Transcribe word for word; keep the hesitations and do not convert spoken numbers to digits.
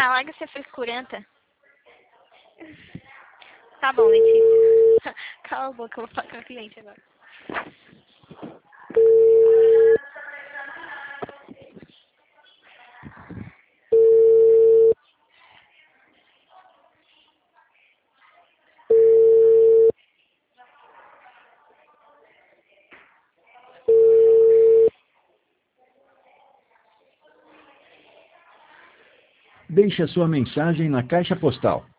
Ah, larga essa frescurenta. Tá bom, Letícia. Cala a boca, eu vou falar com a cliente agora. Deixe a sua mensagem na caixa postal